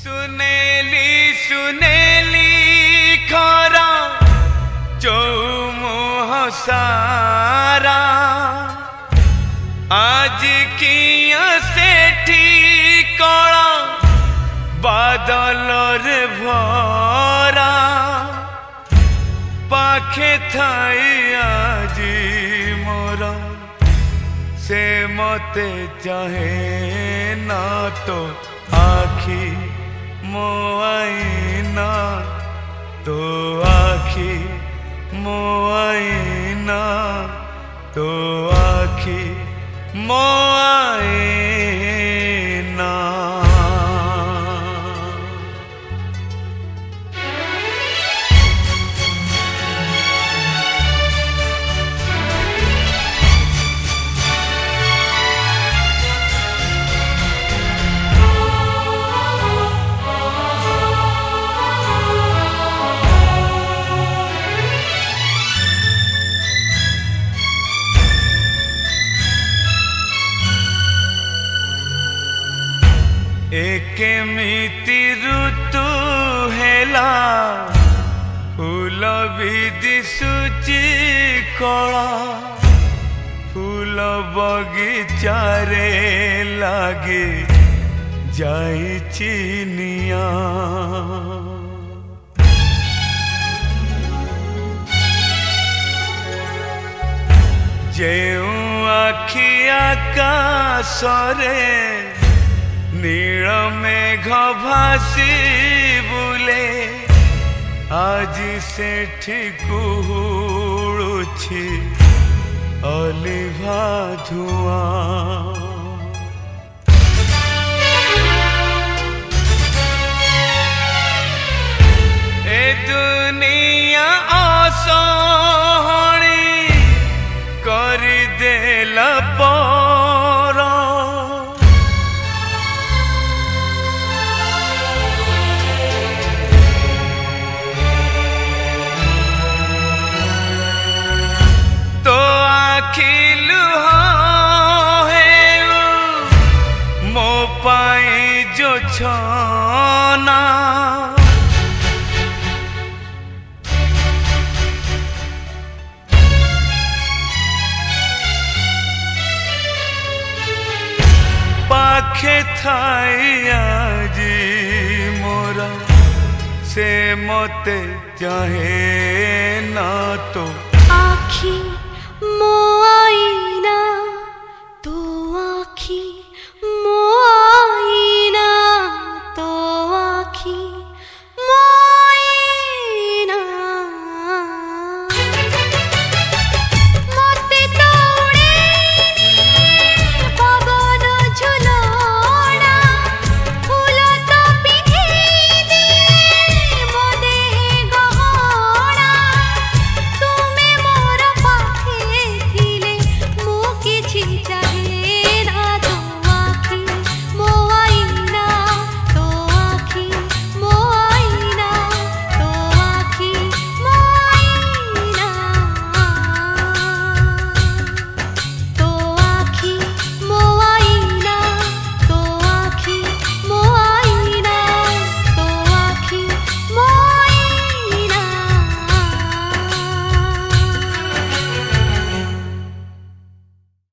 सुनेली सुनेली खरा चौमुह सारा आज किया सेठी कला बादल रे भरा पाखे थाई आजी मोर से मते चाहे ना तो आखी मो आईना तो आखी मो आईना तो आखी मो आईना। एकेमिति ऋतु हेला फूल भी दिशुची कला फूल बगीचारे लागे जाई चिनिया जेऊ आखि आकाशरे नील मेघ भासी बुले आज सेठी कुहुळुछि अलिभा धुआं ए दुनिया असहणी करि देला पर जो छाना पाखे थाई आजी मोरा से मते चाहे ना तो आखी